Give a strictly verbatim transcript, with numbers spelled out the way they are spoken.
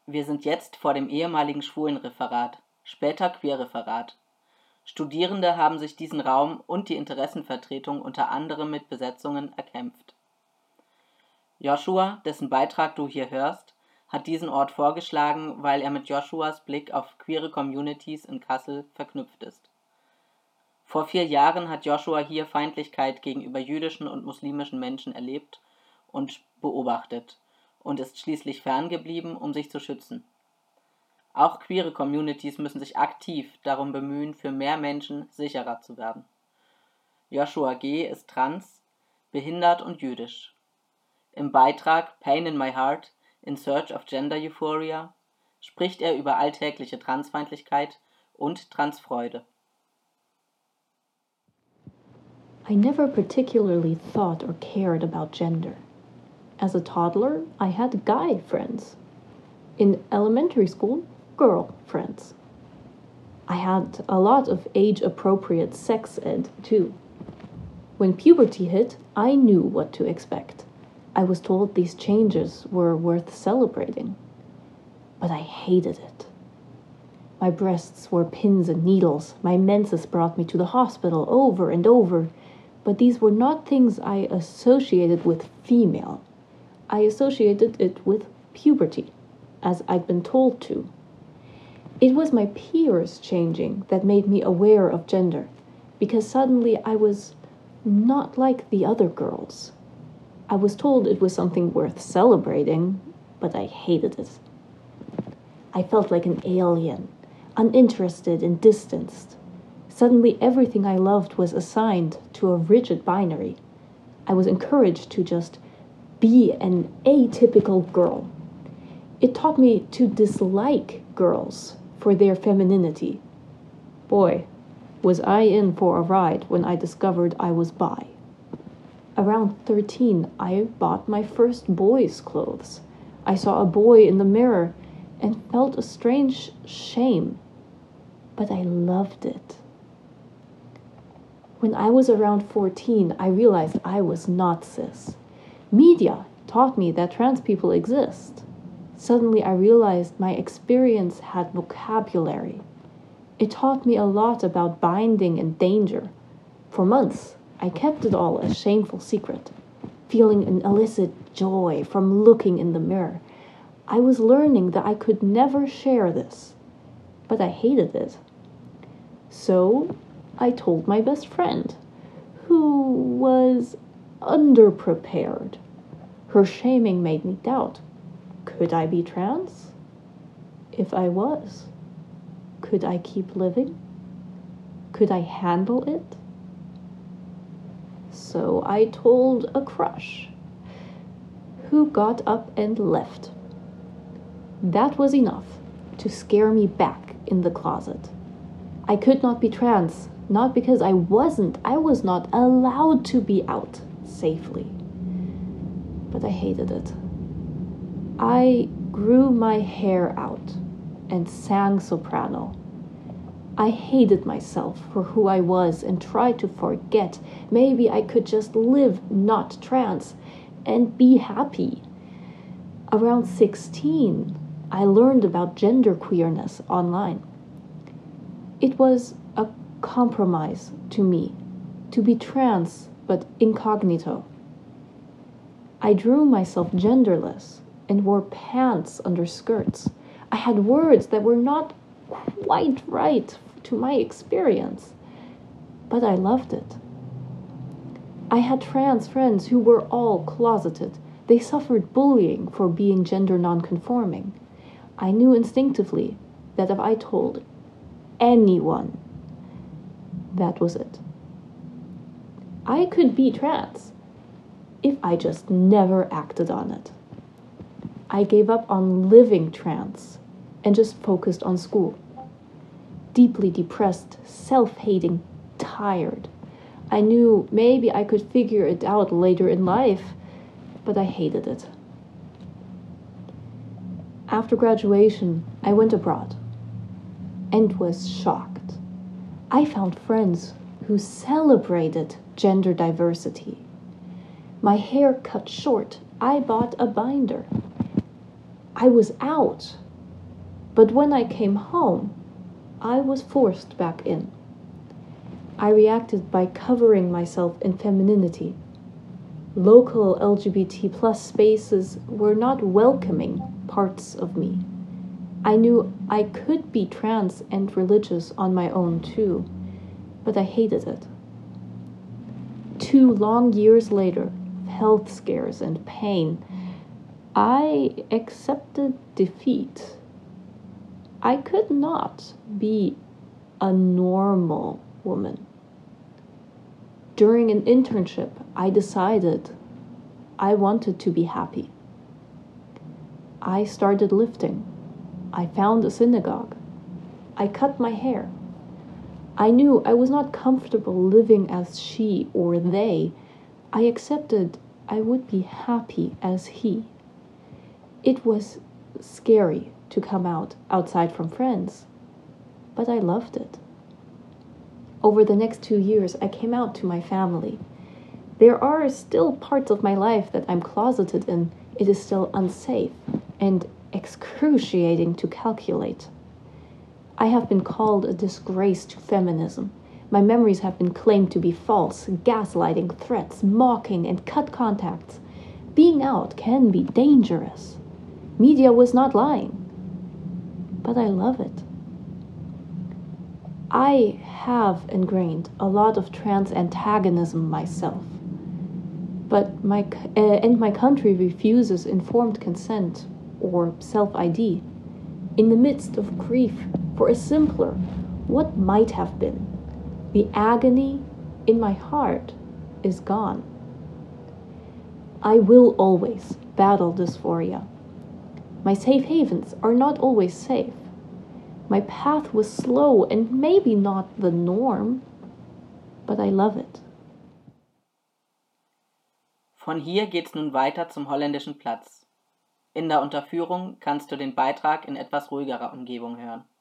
Wir sind jetzt vor dem ehemaligen Schwulenreferat, später Queerreferat. Studierende haben sich diesen Raum und die Interessenvertretung unter anderem mit Besetzungen erkämpft. Joshua, dessen Beitrag du hier hörst, hat diesen Ort vorgeschlagen, weil er mit Joshuas Blick auf queere Communities in Kassel verknüpft ist. Vor vier Jahren hat Joshua hier Feindlichkeit gegenüber jüdischen und muslimischen Menschen erlebt und beobachtet und ist schließlich ferngeblieben, um sich zu schützen. Auch queere Communities müssen sich aktiv darum bemühen, für mehr Menschen sicherer zu werden. Joshua G. ist trans, behindert und jüdisch. Im Beitrag Pain in My Heart – In Search of Gender Euphoria spricht er über alltägliche Transfeindlichkeit und Transfreude. I never particularly thought or cared about gender. As a toddler, I had guy friends. In elementary school, girl friends. I had a lot of age-appropriate sex ed, too. When puberty hit, I knew what to expect. I was told these changes were worth celebrating. But I hated it. My breasts were pins and needles. My menses brought me to the hospital over and over. But these were not things I associated with female. I associated it with puberty, as I'd been told to. It was my peers changing that made me aware of gender, because suddenly I was not like the other girls. I was told it was something worth celebrating, but I hated it. I felt like an alien, uninterested and distanced. Suddenly everything I loved was assigned to a rigid binary. I was encouraged to just be an atypical girl. It taught me to dislike girls for their femininity. Boy, was I in for a ride when I discovered I was bi. Around thirteen, I bought my first boy's clothes. I saw a boy in the mirror and felt a strange shame, but I loved it. When I was around fourteen, I realized I was not cis. Media taught me that trans people exist. Suddenly I realized my experience had vocabulary. It taught me a lot about binding and danger. For months, I kept it all a shameful secret, feeling an illicit joy from looking in the mirror. I was learning that I could never share this, but I hated it. So I told my best friend, who was underprepared. Her shaming made me doubt. Could I be trans? If I was, could I keep living? Could I handle it? So I told a crush, who got up and left. That was enough to scare me back in the closet. I could not be trans, not because I wasn't, I was not allowed to be out safely. But I hated it. I grew my hair out and sang soprano. I hated myself for who I was and tried to forget. Maybe I could just live not trans and be happy. Around sixteen, I learned about genderqueerness online. It was a compromise to me to be trans but incognito. I drew myself genderless and wore pants under skirts. I had words that were not quite right to my experience, but I loved it. I had trans friends who were all closeted. They suffered bullying for being gender nonconforming. I knew instinctively that if I told anyone, that was it. I could be trans if I just never acted on it. I gave up on living trans and just focused on school. Deeply depressed, self-hating, tired. I knew maybe I could figure it out later in life, but I hated it. After graduation, I went abroad and was shocked. I found friends who celebrated gender diversity. My hair cut short, I bought a binder. I was out But when I came home, I was forced back in. I reacted by covering myself in femininity. Local L G B T plus spaces were not welcoming parts of me. I knew I could be trans and religious on my own too, but I hated it. Two long years later, health scares and pain, I accepted defeat. I could not be a normal woman. During an internship, I decided I wanted to be happy. I started lifting. I found a synagogue. I cut my hair. I knew I was not comfortable living as she or they. I accepted I would be happy as he. It was scary to come out outside from friends, but I loved it. Over the next two years, I came out to my family. There are still parts of my life that I'm closeted in. It is still unsafe and excruciating to calculate. I have been called a disgrace to feminism. My memories have been claimed to be false, gaslighting, threats, mocking, and cut contacts. Being out can be dangerous. Media was not lying, but I love it. I have ingrained a lot of trans antagonism myself, but my uh, and my country refuses informed consent or self-I D. In the midst of grief for a simpler, what might have been, the agony in my heart is gone. I will always battle dysphoria. My safe havens are not always safe. My path was slow and maybe not the norm, but I love it. Von hier geht's nun weiter zum holländischen Platz. In der Unterführung kannst du den Beitrag in etwas ruhigerer Umgebung hören.